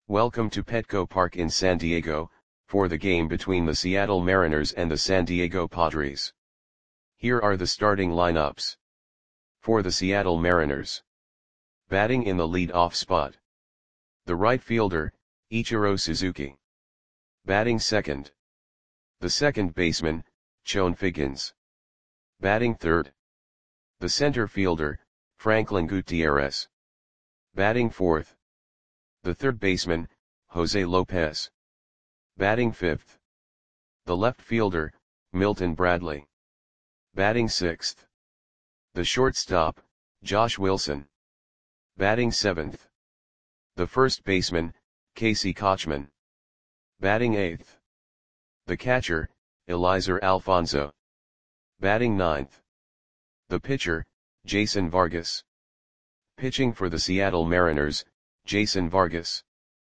Welcome to Petco Park in San Diego, for the game between the Seattle Mariners and the San Diego Padres. Here are the starting lineups. For the Seattle Mariners. Batting in the lead-off spot. The right fielder, Ichiro Suzuki. Batting second. The second baseman, Chone Figgins. Batting third. The center fielder, Franklin Gutierrez. Batting fourth. The third baseman, Jose Lopez. Batting fifth. The left fielder, Milton Bradley. Batting sixth. The shortstop, Josh Wilson. Batting seventh. The first baseman, Casey Kotchman. Batting eighth. The catcher, Eliezer Alfonzo. Batting ninth. The pitcher, Jason Vargas. Pitching for the Seattle Mariners, Jason Vargas.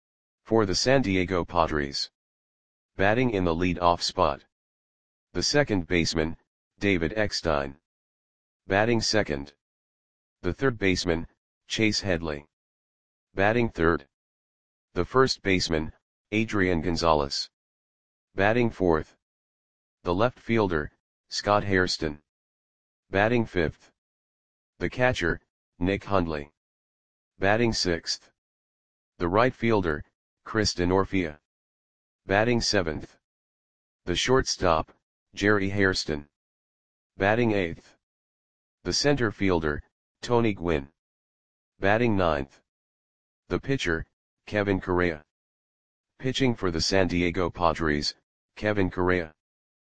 For the San Diego Padres. Batting in the lead-off spot. The second baseman, David Eckstein. Batting second. The third baseman, Chase Headley. Batting third. The first baseman, Adrian Gonzalez. Batting fourth. The left fielder, Scott Hairston. Batting fifth. The catcher, Nick Hundley. Batting sixth. The right fielder, Chris Denorfia. Batting seventh. The shortstop, Jerry Hairston. Batting eighth. The center fielder, Tony Gwynn. Batting ninth. The pitcher, Kevin Correa. Pitching for the San Diego Padres, Kevin Correa.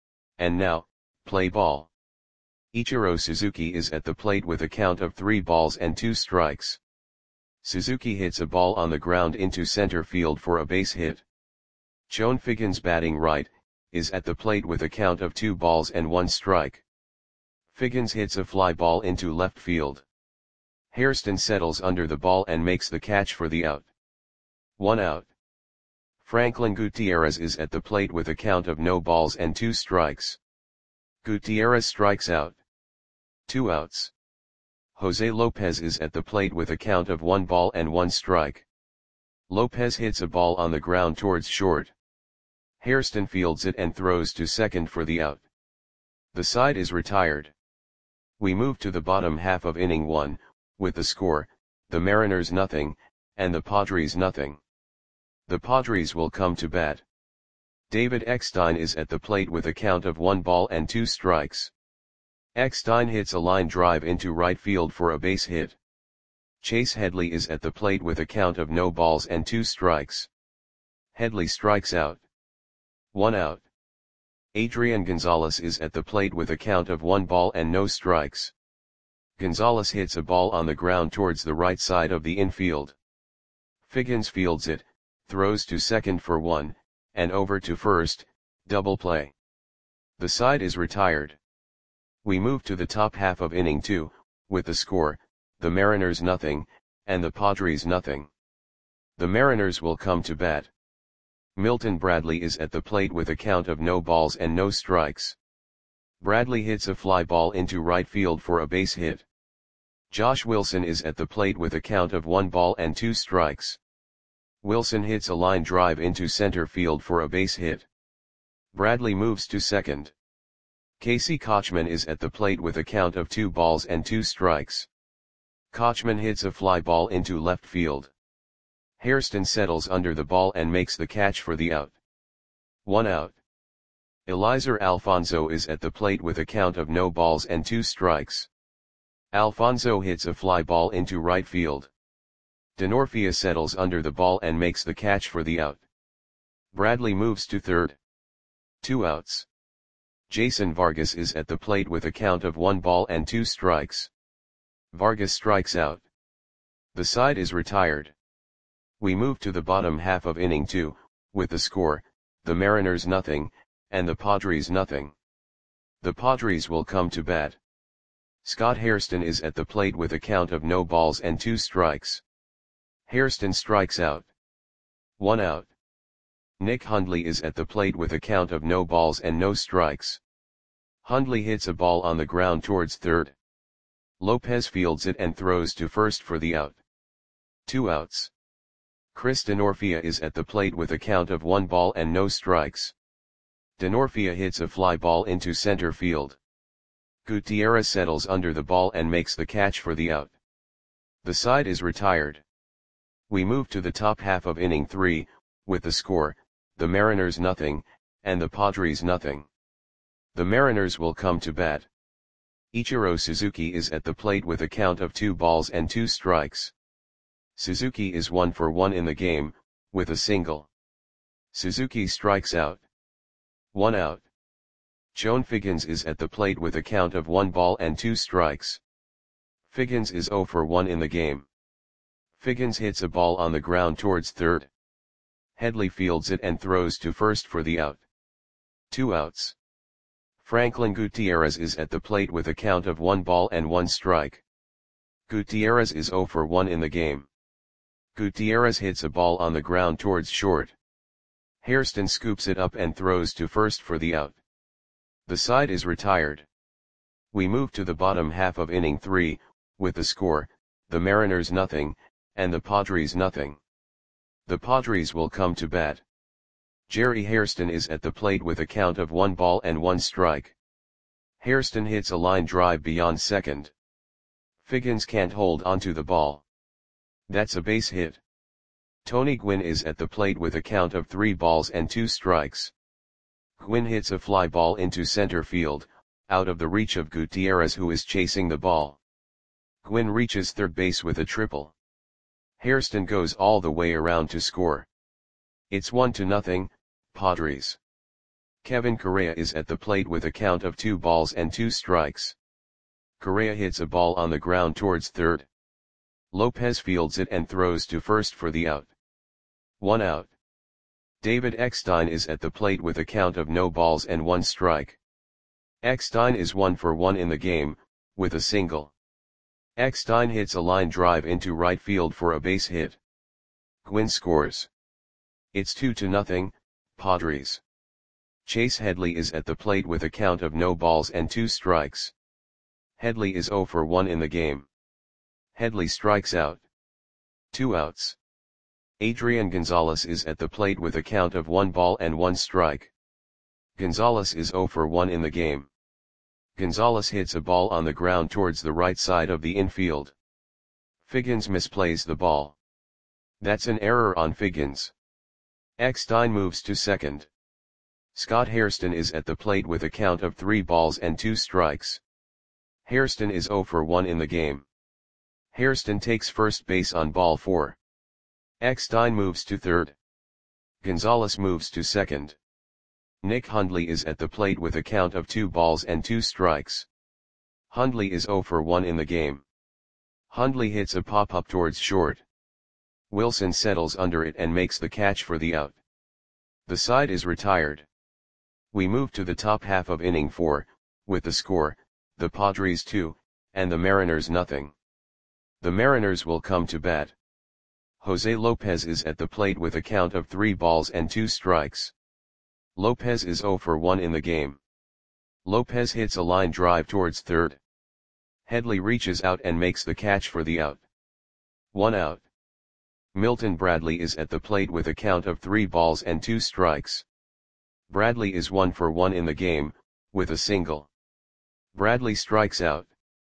And now, play ball. Ichiro Suzuki is at the plate with a count of 3 balls and 2 strikes. Suzuki hits a ball on the ground into center field for a base hit. Chone Figgins, batting right, is at the plate with a count of 2 balls and 1 strike. Figgins hits a fly ball into left field. Hairston settles under the ball and makes the catch for the out. 1 out. Franklin Gutierrez is at the plate with a count of no balls and 2 strikes. Gutierrez strikes out. 2 outs. Jose Lopez is at the plate with a count of 1 ball and 1 strike. Lopez hits a ball on the ground towards short. Hairston fields it and throws to second for the out. The side is retired. We move to the bottom half of inning 1, with the score, the Mariners nothing, and the Padres nothing. The Padres will come to bat. David Eckstein is at the plate with a count of 1 ball and 2 strikes. Eckstein hits a line drive into right field for a base hit. Chase Headley is at the plate with a count of no balls and 2 strikes. Headley strikes out. 1 out. Adrian Gonzalez is at the plate with a count of 1 ball and no strikes. Gonzalez hits a ball on the ground towards the right side of the infield. Figgins fields it, throws to second for 1, and over to first, double play. The side is retired. We move to the top half of inning 2, with the score, the Mariners nothing, and the Padres nothing. The Mariners will come to bat. Milton Bradley is at the plate with a count of no balls and no strikes. Bradley hits a fly ball into right field for a base hit. Josh Wilson is at the plate with a count of 1 ball and 2 strikes. Wilson hits a line drive into center field for a base hit. Bradley moves to second. Casey Kotchman is at the plate with a count of 2 balls and 2 strikes. Kotchman hits a fly ball into left field. Hairston settles under the ball and makes the catch for the out. 1 out. Eliezer Alfonzo is at the plate with a count of no balls and 2 strikes. Alfonzo hits a fly ball into right field. Denorfia settles under the ball and makes the catch for the out. Bradley moves to third. 2 outs. Jason Vargas is at the plate with a count of 1 ball and 2 strikes. Vargas strikes out. The side is retired. We move to the bottom half of inning 2, with the score, the Mariners nothing, and the Padres nothing. The Padres will come to bat. Scott Hairston is at the plate with a count of no balls and 2 strikes. Hairston strikes out. 1 out. Nick Hundley is at the plate with a count of no balls and no strikes. Hundley hits a ball on the ground towards third. Lopez fields it and throws to first for the out. 2 outs. Chris Denorfia is at the plate with a count of 1 ball and no strikes. Denorfia hits a fly ball into center field. Gutierrez settles under the ball and makes the catch for the out. The side is retired. We move to the top half of inning 3, with the score, the Mariners nothing, and the Padres nothing. The Mariners will come to bat. Ichiro Suzuki is at the plate with a count of 2 balls and 2 strikes. Suzuki is 1 for 1 in the game, with a single. Suzuki strikes out. 1 out. Chone Figgins is at the plate with a count of 1 ball and 2 strikes. Figgins is 0 for 1 in the game. Figgins hits a ball on the ground towards third. Headley fields it and throws to first for the out. 2 outs. Franklin Gutierrez is at the plate with a count of 1 ball and 1 strike. Gutierrez is 0 for 1 in the game. Gutierrez hits a ball on the ground towards short. Hairston scoops it up and throws to first for the out. The side is retired. We move to the bottom half of inning 3, with the score, the Mariners nothing, and the Padres nothing. The Padres will come to bat. Jerry Hairston is at the plate with a count of 1 ball and 1 strike. Hairston hits a line drive beyond second. Figgins can't hold onto the ball. That's a base hit. Tony Gwynn is at the plate with a count of 3 balls and 2 strikes. Gwynn hits a fly ball into center field, out of the reach of Gutierrez, who is chasing the ball. Gwynn reaches third base with a triple. Hairston goes all the way around to score. It's 1-0, Padres. Kevin Correa is at the plate with a count of 2 balls and 2 strikes. Correa hits a ball on the ground towards third. Lopez fields it and throws to first for the out. 1 out. David Eckstein is at the plate with a count of no balls and 1 strike. Eckstein is 1 for 1 in the game, with a single. Eckstein hits a line drive into right field for a base hit. Gwynn scores. It's 2-0, Padres. Chase Headley is at the plate with a count of no balls and 2 strikes. Headley is 0 for 1 in the game. Headley strikes out. 2 outs. Adrian Gonzalez is at the plate with a count of 1 ball and 1 strike. Gonzalez is 0 for 1 in the game. Gonzalez hits a ball on the ground towards the right side of the infield. Figgins misplays the ball. That's an error on Figgins. Eckstein moves to second. Scott Hairston is at the plate with a count of 3 balls and 2 strikes. Hairston is 0 for 1 in the game. Hairston takes first base on ball 4. Eckstein moves to third. Gonzalez moves to second. Nick Hundley is at the plate with a count of 2 balls and 2 strikes. Hundley is 0 for 1 in the game. Hundley hits a pop-up towards short. Wilson settles under it and makes the catch for the out. The side is retired. We move to the top half of inning 4, with the score, the Padres 2, and the Mariners nothing. The Mariners will come to bat. Jose Lopez is at the plate with a count of 3 balls and 2 strikes. Lopez is 0 for 1 in the game. Lopez hits a line drive towards third. Headley reaches out and makes the catch for the out. 1 out. Milton Bradley is at the plate with a count of 3 balls and 2 strikes. Bradley is 1 for 1 in the game, with a single. Bradley strikes out.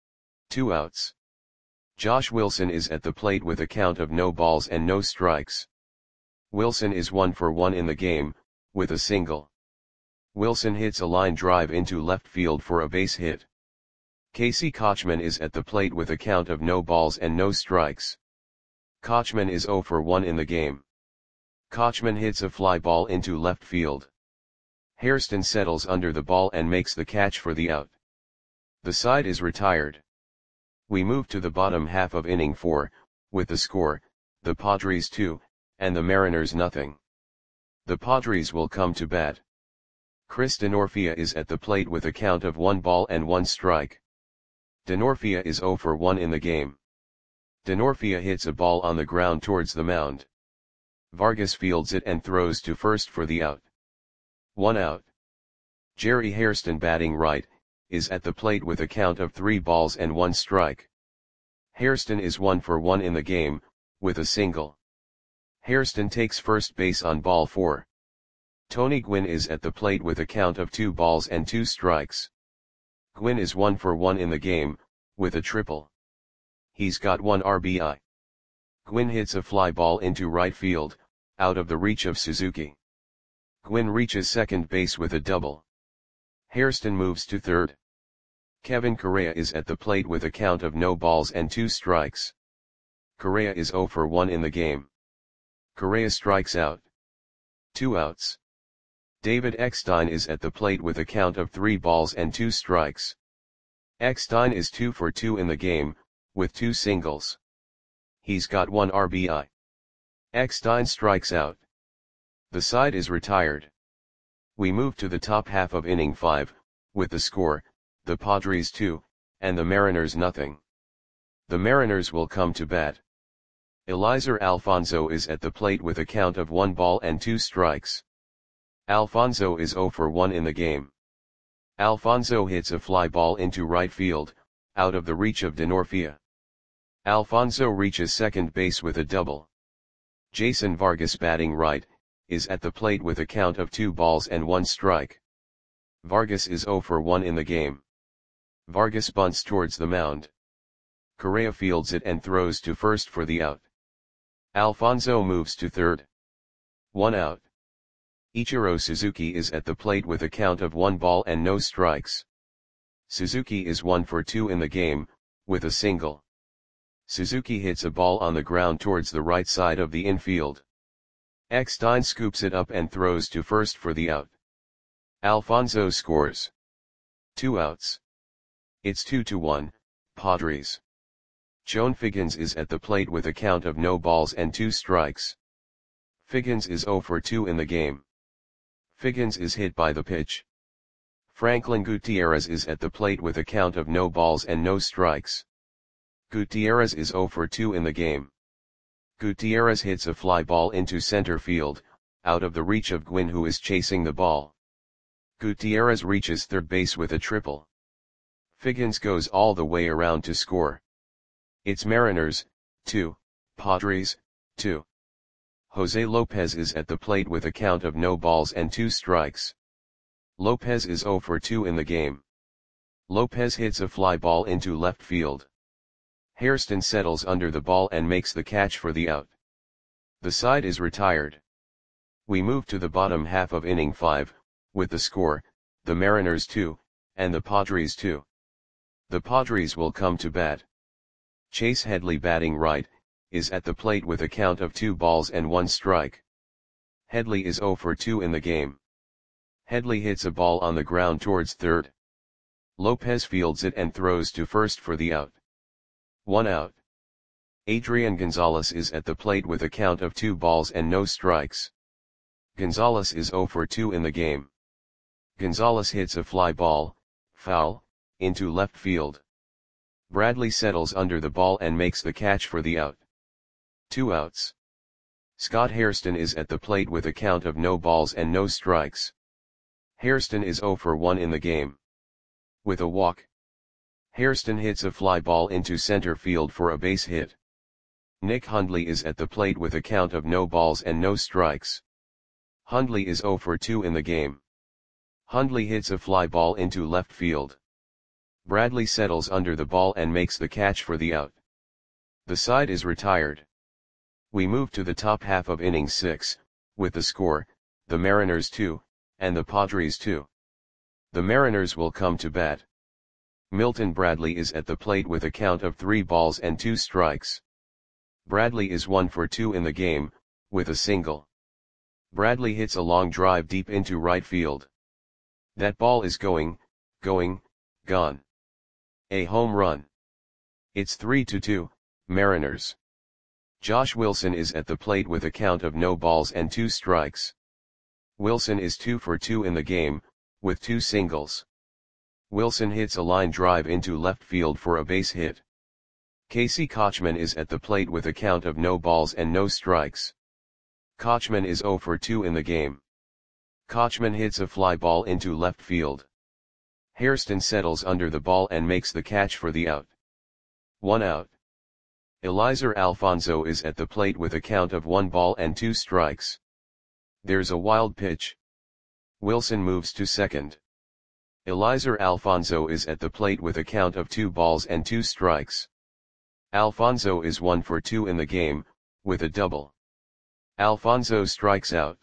2 outs. Josh Wilson is at the plate with a count of no balls and no strikes. Wilson is 1 for 1 in the game, with a single. Wilson hits a line drive into left field for a base hit. Casey Kochman is at the plate with a count of no balls and no strikes. Kochman is 0 for 1 in the game. Kochman hits a fly ball into left field. Hairston settles under the ball and makes the catch for the out. The side is retired. We move to the bottom half of inning 4, with the score, the Padres 2, and the Mariners nothing. The Padres will come to bat. Chris Denorfia is at the plate with a count of 1 ball and 1 strike. Denorfia is 0 for 1 in the game. Denorfia hits a ball on the ground towards the mound. Vargas fields it and throws to first for the out. 1 out. Jerry Hairston, batting right, is at the plate with a count of 3 balls and 1 strike. Hairston is 1 for 1 in the game, with a single. Hairston takes first base on ball 4. Tony Gwynn is at the plate with a count of 2 balls and 2 strikes. Gwynn is 1 for 1 in the game, with a triple. He's got 1 RBI. Gwynn hits a fly ball into right field, out of the reach of Suzuki. Gwynn reaches second base with a double. Hairston moves to third. Kevin Correa is at the plate with a count of no balls and 2 strikes. Correa is 0 for 1 in the game. Correa strikes out. 2 outs. David Eckstein is at the plate with a count of 3 balls and 2 strikes. Eckstein is 2 for 2 in the game, with 2 singles. He's got 1 RBI. Eckstein strikes out. The side is retired. We move to the top half of inning 5, with the score, the Padres 2, and the Mariners nothing. The Mariners will come to bat. Eliezer Alfonzo is at the plate with a count of 1 ball and 2 strikes. Alfonzo is 0 for 1 in the game. Alfonzo hits a fly ball into right field, out of the reach of Denorfia. Alfonzo reaches second base with a double. Jason Vargas, batting right, is at the plate with a count of 2 balls and 1 strike. Vargas is 0 for 1 in the game. Vargas bunts towards the mound. Correa fields it and throws to first for the out. Alfonzo moves to third. 1 out. Ichiro Suzuki is at the plate with a count of 1 ball and no strikes. Suzuki is 1 for 2 in the game, with a single. Suzuki hits a ball on the ground towards the right side of the infield. Eckstein scoops it up and throws to first for the out. Alfonzo scores. 2 outs. It's 2-1, Padres. Joan Figgins is at the plate with a count of no balls and 2 strikes. Figgins is 0 for 2 in the game. Figgins is hit by the pitch. Franklin Gutierrez is at the plate with a count of no balls and no strikes. Gutierrez is 0 for 2 in the game. Gutierrez hits a fly ball into center field, out of the reach of Gwynn, who is chasing the ball. Gutierrez reaches third base with a triple. Figgins goes all the way around to score. It's Mariners, 2, Padres, 2. Jose Lopez is at the plate with a count of no balls and 2 strikes. Lopez is 0 for 2 in the game. Lopez hits a fly ball into left field. Hairston settles under the ball and makes the catch for the out. The side is retired. We move to the bottom half of inning 5, with the score, the Mariners 2, and the Padres 2. The Padres will come to bat. Chase Headley, batting right, is at the plate with a count of 2 balls and 1 strike. Headley is 0 for 2 in the game. Headley hits a ball on the ground towards third. Lopez fields it and throws to first for the out. 1 out. Adrian Gonzalez is at the plate with a count of 2 balls and no strikes. Gonzalez is 0 for 2 in the game. Gonzalez hits a fly ball, foul, into left field. Bradley settles under the ball and makes the catch for the out. 2 outs. Scott Hairston is at the plate with a count of no balls and no strikes. Hairston is 0 for 1 in the game. With a walk. Hairston hits a fly ball into center field for a base hit. Nick Hundley is at the plate with a count of no balls and no strikes. Hundley is 0 for 2 in the game. Hundley hits a fly ball into left field. Bradley settles under the ball and makes the catch for the out. The side is retired. We move to the top half of inning 6, with the score, the Mariners 2, and the Padres 2. The Mariners will come to bat. Milton Bradley is at the plate with a count of 3 balls and 2 strikes. Bradley is 1 for 2 in the game, with a single. Bradley hits a long drive deep into right field. That ball is going, gone. A home run. It's 3-2, Mariners. Josh Wilson is at the plate with a count of no balls and 2 strikes. Wilson is 2 for 2 in the game, with 2 singles. Wilson hits a line drive into left field for a base hit. Casey Kochman is at the plate with a count of no balls and no strikes. Kochman is 0 for 2 in the game. Kochman hits a fly ball into left field. Hairston settles under the ball and makes the catch for the out. 1 out. Eliezer Alfonso is at the plate with a count of 1 ball and 2 strikes. There's a wild pitch. Wilson moves to second. Eliezer Alfonso is at the plate with a count of 2 balls and 2 strikes. Alfonso is 1 for 2 in the game, with a double. Alfonso strikes out.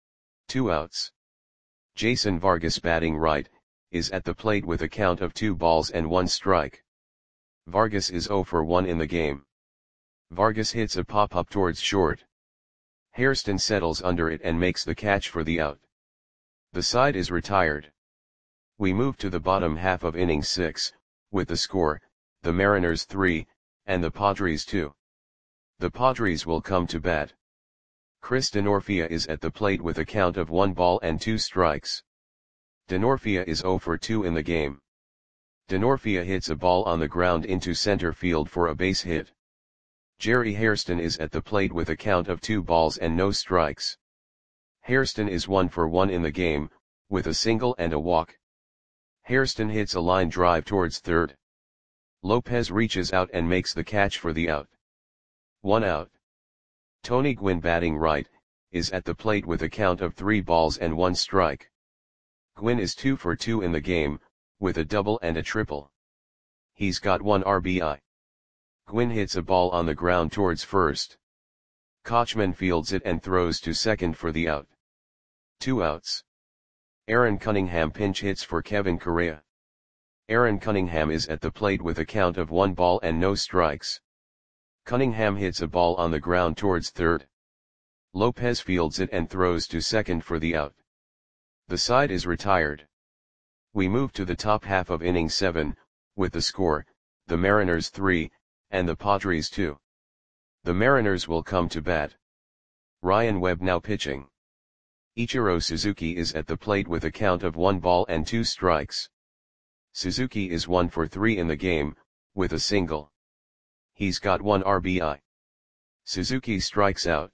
2 outs. Jason Vargas, batting right, is at the plate with a count of 2 balls and 1 strike. Vargas is 0 for 1 in the game. Vargas hits a pop-up towards short. Hairston settles under it and makes the catch for the out. The side is retired. We move to the bottom half of inning 6, with the score, the Mariners 3, and the Padres 2. The Padres will come to bat. Chris Denorfia is at the plate with a count of 1 ball and 2 strikes. Denorfia is 0 for 2 in the game. Denorfia hits a ball on the ground into center field for a base hit. Jerry Hairston is at the plate with a count of 2 balls and no strikes. Hairston is 1 for 1 in the game, with a single and a walk. Hairston hits a line drive towards third. Lopez reaches out and makes the catch for the out. 1 out. Tony Gwynn, batting right, is at the plate with a count of 3 balls and 1 strike. Gwynn is 2 for 2 in the game, with a double and a triple. He's got 1 RBI. Gwynn hits a ball on the ground towards first. Kochman fields it and throws to second for the out. 2 outs. Aaron Cunningham pinch hits for Kevin Correa. Aaron Cunningham is at the plate with a count of 1 ball and no strikes. Cunningham hits a ball on the ground towards third. Lopez fields it and throws to second for the out. The side is retired. We move to the top half of inning 7, with the score, the Mariners 3, and the Padres 2. The Mariners will come to bat. Ryan Webb now pitching. Ichiro Suzuki is at the plate with a count of 1 ball and 2 strikes. Suzuki is 1 for 3 in the game, with a single. He's got 1 RBI. Suzuki strikes out.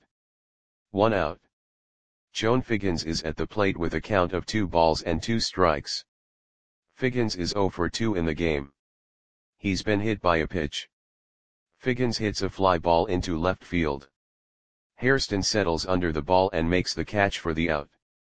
1 out. Joan Figgins is at the plate with a count of 2 balls and 2 strikes. Figgins is 0 for 2 in the game. He's been hit by a pitch. Figgins hits a fly ball into left field. Hairston settles under the ball and makes the catch for the out.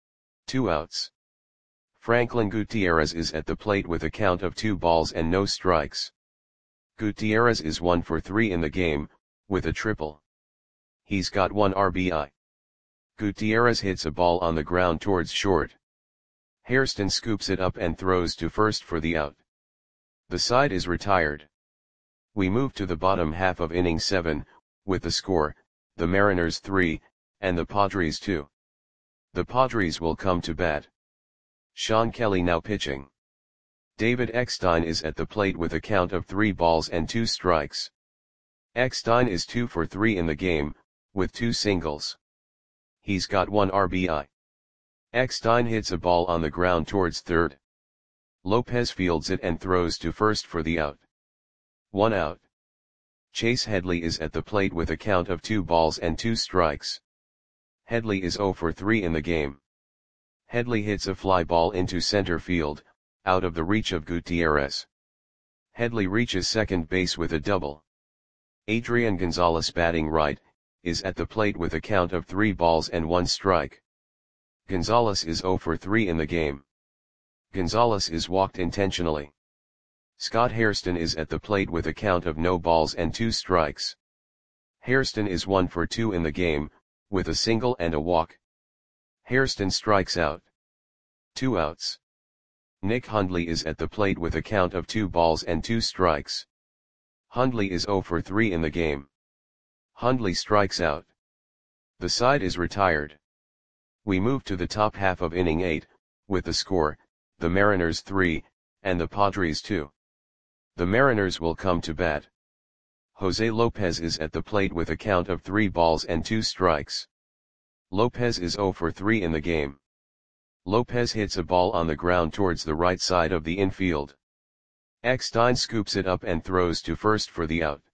2 outs. Franklin Gutierrez is at the plate with a count of 2 balls and no strikes. Gutierrez is 1 for 3 in the game, with a triple. He's got 1 RBI. Gutierrez hits a ball on the ground towards short. Hairston scoops it up and throws to first for the out. The side is retired. We move to the bottom half of inning 7, with the score, the Mariners 3, and the Padres 2. The Padres will come to bat. Sean Kelly now pitching. David Eckstein is at the plate with a count of 3 balls and 2 strikes. Eckstein is 2 for 3 in the game, with 2 singles. He's got 1 RBI. Eckstein hits a ball on the ground towards third. Lopez fields it and throws to first for the out. 1 out. Chase Headley is at the plate with a count of 2 balls and 2 strikes. Headley is 0 for 3 in the game. Headley hits a fly ball into center field, out of the reach of Gutierrez. Headley reaches second base with a double. Adrian Gonzalez, batting right, is at the plate with a count of 3 balls and 1 strike. Gonzalez is 0 for 3 in the game. Gonzalez is walked intentionally. Scott Hairston is at the plate with a count of no balls and 2 strikes. Hairston is 1 for 2 in the game, with a single and a walk. Hairston strikes out. 2 outs. Nick Hundley is at the plate with a count of 2 balls and 2 strikes. Hundley is 0 for 3 in the game. Hundley strikes out. The side is retired. We move to the top half of inning 8, with the score, the Mariners 3, and the Padres 2. The Mariners will come to bat. Jose Lopez is at the plate with a count of 3 balls and 2 strikes. Lopez is 0 for 3 in the game. Lopez hits a ball on the ground towards the right side of the infield. Eckstein scoops it up and throws to first for the out.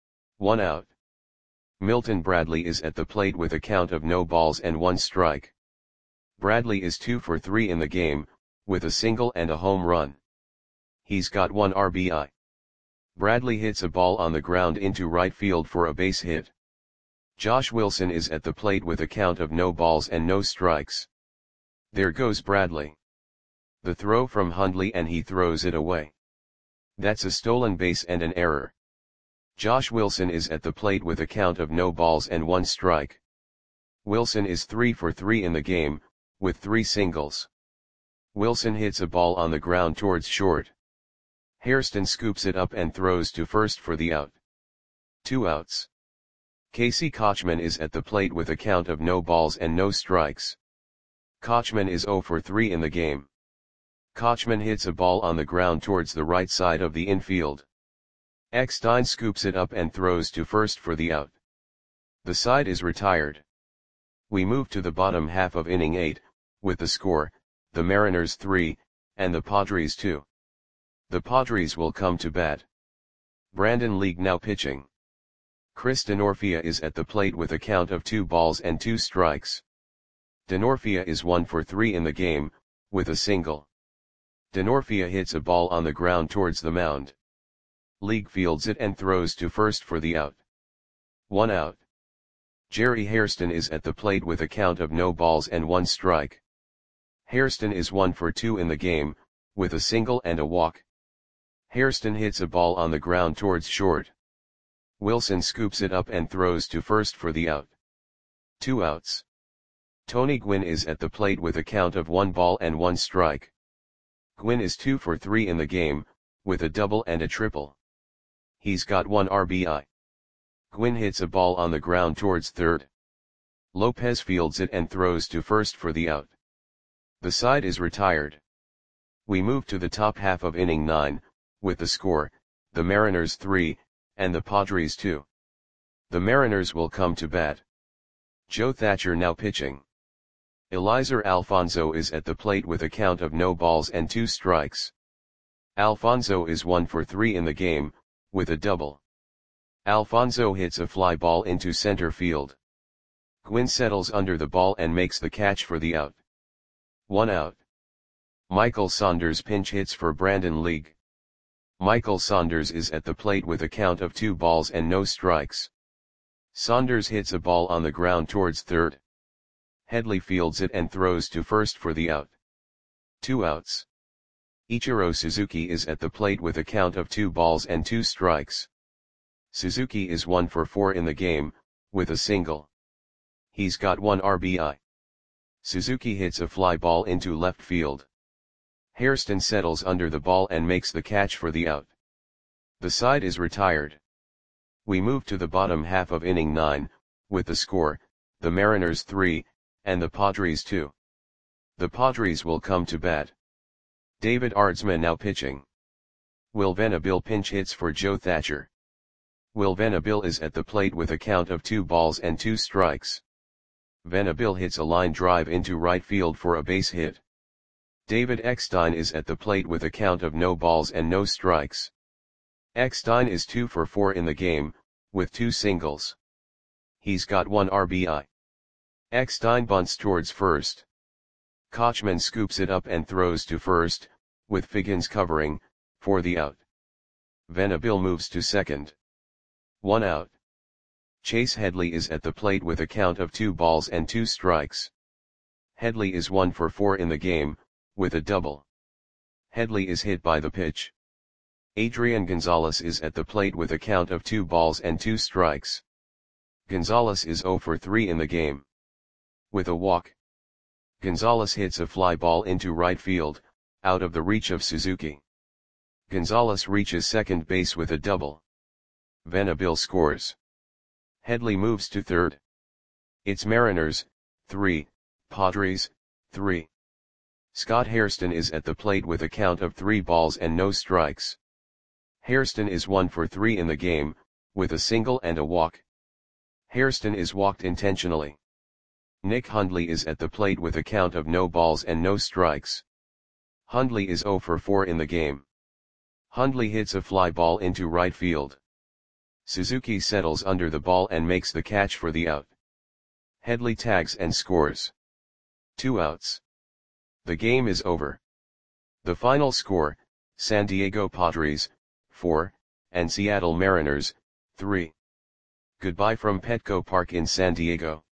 1 out. Milton Bradley is at the plate with a count of no balls and 1 strike. Bradley is 2 for 3 in the game, with a single and a home run. He's got 1 RBI. Bradley hits a ball on the ground into right field for a base hit. Josh Wilson is at the plate with a count of no balls and no strikes. There goes Bradley. The throw from Hundley and he throws it away. That's a stolen base and an error. Josh Wilson is at the plate with a count of no balls and one strike. Wilson is 3 for 3 in the game, with 3 singles. Wilson hits a ball on the ground towards short. Hairston scoops it up and throws to first for the out. 2 outs. Casey Kotchman is at the plate with a count of no balls and no strikes. Kotchman is 0 for 3 in the game. Kotchman hits a ball on the ground towards the right side of the infield. Eckstein scoops it up and throws to first for the out. The side is retired. We move to the bottom half of inning 8, with the score, the Mariners 3, and the Padres 2. The Padres will come to bat. Brandon League now pitching. Chris Denorfia is at the plate with a count of 2 balls and 2 strikes. Denorfia is 1 for 3 in the game, with a single. Denorfia hits a ball on the ground towards the mound. League fields it and throws to first for the out. 1 out. Jerry Hairston is at the plate with a count of no balls and 1 strike. Hairston is 1 for 2 in the game, with a single and a walk. Hairston hits a ball on the ground towards short. Wilson scoops it up and throws to first for the out. 2 outs. Tony Gwynn is at the plate with a count of 1 ball and 1 strike. Gwynn is 2 for 3 in the game, with a double and a triple. He's got 1 RBI. Gwynn hits a ball on the ground towards third. Lopez fields it and throws to first for the out. The side is retired. We move to the top half of inning 9, with the score, the Mariners 3, and the Padres 2. The Mariners will come to bat. Joe Thatcher now pitching. Eliezer Alfonso is at the plate with a count of no balls and 2 strikes. Alfonso is 1 for 3 in the game, with a double. Alfonso hits a fly ball into center field. Gwynn settles under the ball and makes the catch for the out. 1 out. Michael Saunders pinch hits for Brandon League. Michael Saunders is at the plate with a count of 2 balls and no strikes. Saunders hits a ball on the ground towards third. Headley fields it and throws to first for the out. 2 outs. Ichiro Suzuki is at the plate with a count of 2 balls and 2 strikes. Suzuki is 1 for 4 in the game, with a single. He's got 1 RBI. Suzuki hits a fly ball into left field. Hairston settles under the ball and makes the catch for the out. The side is retired. We move to the bottom half of inning 9, with the score, the Mariners 3, and the Padres 2. The Padres will come to bat. David Ardsman now pitching. Will Venable pinch hits for Joe Thatcher. Will Venable is at the plate with a count of 2 balls and 2 strikes. Venable hits a line drive into right field for a base hit. David Eckstein is at the plate with a count of no balls and no strikes. Eckstein is 2 for 4 in the game, with 2 singles. He's got 1 RBI. Eckstein bunts towards first. Kotchman scoops it up and throws to first, with Figgins covering, for the out. Venable moves to second. 1 out. Chase Headley is at the plate with a count of 2 balls and 2 strikes. Headley is 1 for 4 in the game, with a double. Headley is hit by the pitch. Adrian Gonzalez is at the plate with a count of 2 balls and 2 strikes. Gonzalez is 0 for 3 in the game. With a walk. Gonzalez hits a fly ball into right field, out of the reach of Suzuki. Gonzalez reaches second base with a double. Venable scores. Headley moves to third. It's Mariners, 3, Padres, 3. Scott Hairston is at the plate with a count of 3 balls and no strikes. Hairston is 1 for 3 in the game, with a single and a walk. Hairston is walked intentionally. Nick Hundley is at the plate with a count of no balls and no strikes. Hundley is 0 for 4 in the game. Hundley hits a fly ball into right field. Suzuki settles under the ball and makes the catch for the out. Headley tags and scores. 2 outs. The game is over. The final score, San Diego Padres, 4, and Seattle Mariners, 3. Goodbye from Petco Park in San Diego.